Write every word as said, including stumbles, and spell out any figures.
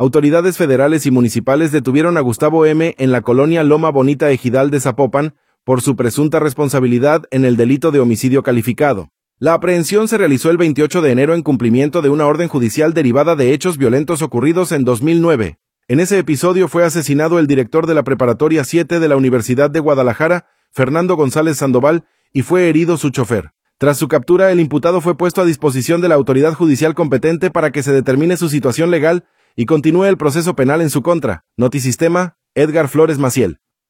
Autoridades federales y municipales detuvieron a Gustavo M. en la colonia Loma Bonita Ejidal de Zapopan por su presunta responsabilidad en el delito de homicidio calificado. La aprehensión se realizó el veintiocho de enero en cumplimiento de una orden judicial derivada de hechos violentos ocurridos en dos mil nueve. En ese episodio fue asesinado el director de la Preparatoria siete de la Universidad de Guadalajara, Fernando González Sandoval, y fue herido su chofer. Tras su captura, el imputado fue puesto a disposición de la autoridad judicial competente para que se determine su situación legal y continúe el proceso penal en su contra. Notisistema, Edgar Flores Maciel.